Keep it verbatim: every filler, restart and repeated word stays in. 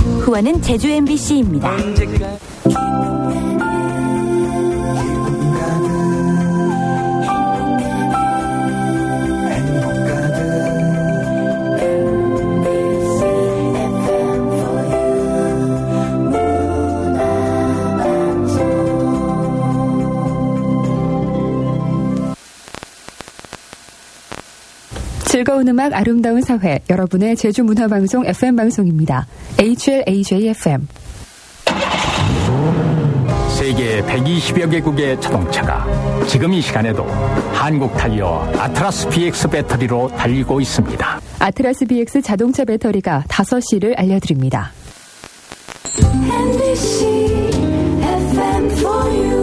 후원은 제주 엠비씨입니다. 즐거운 음악, 아름다운 사회, 여러분의 제주문화방송 에프엠 방송입니다. 에이치엘에이제이에프엠. 세계 백이십여 개국의 자동차가 지금 이 시간에도 한국 타이어 아트라스 비엑스 배터리로 달리고 있습니다. 아트라스 비엑스 자동차 배터리가 다섯 시를 알려드립니다. 엠비씨 에프엠 for you.